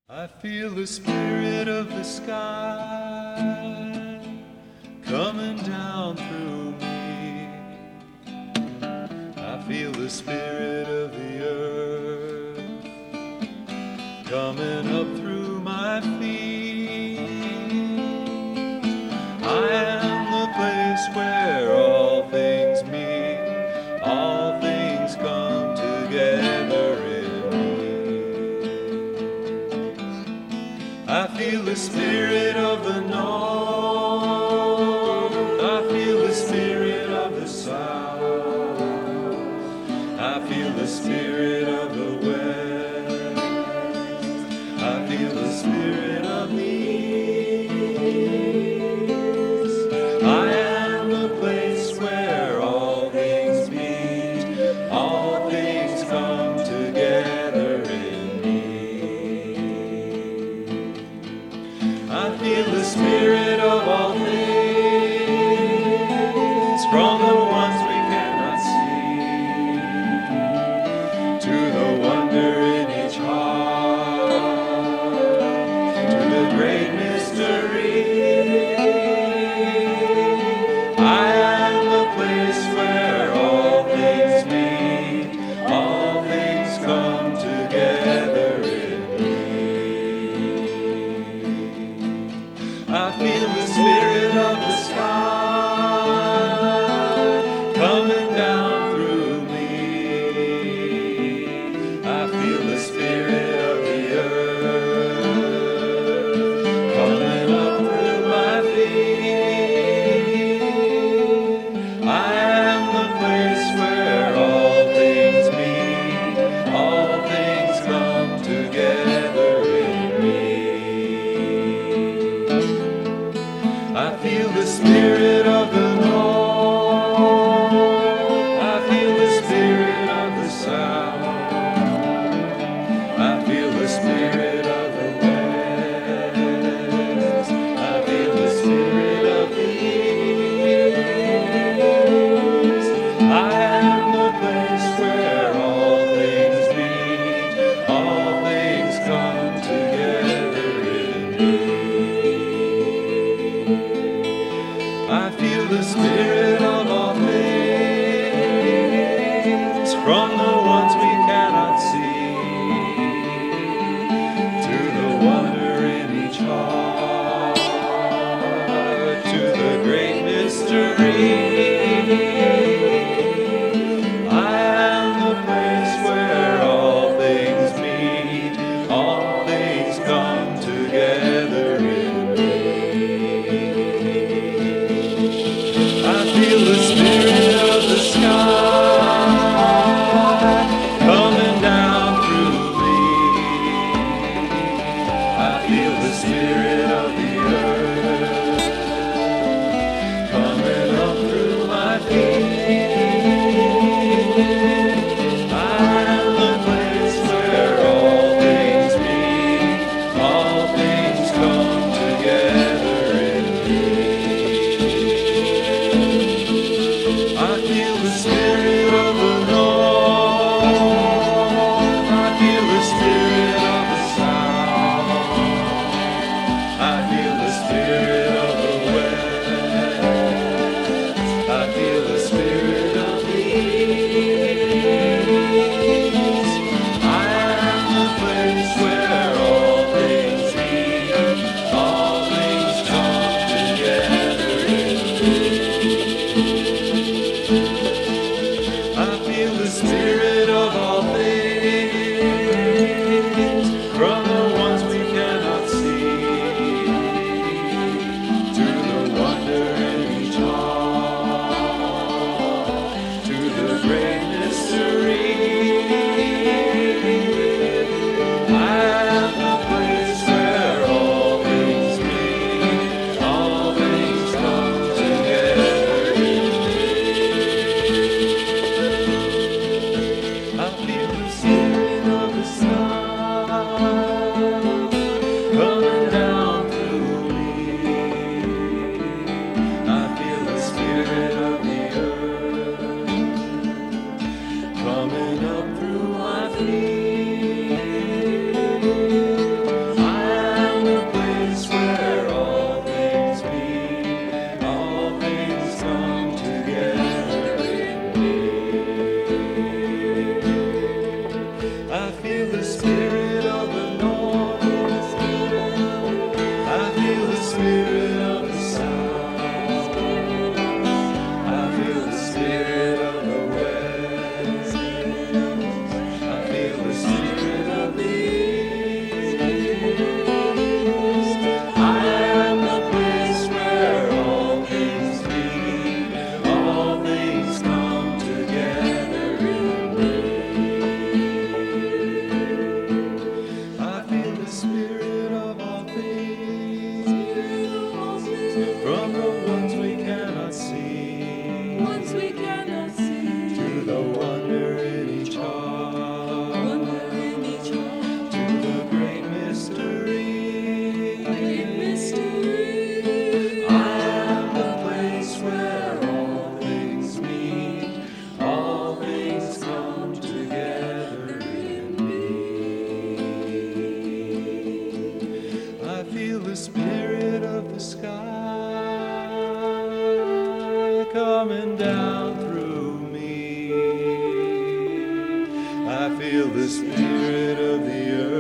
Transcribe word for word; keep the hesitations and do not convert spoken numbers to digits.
I feel the spirit of the sky coming down through me. I feel the spirit of the earth coming up through my feet. I am the place where all things meet, all things come together in me. I feel the spirit of the north, I feel the spirit of the south, I feel the spirit of the west, I feel the spirit of the east. I am the place where all things meet, all things come together in me. I feel the spirit of the earth.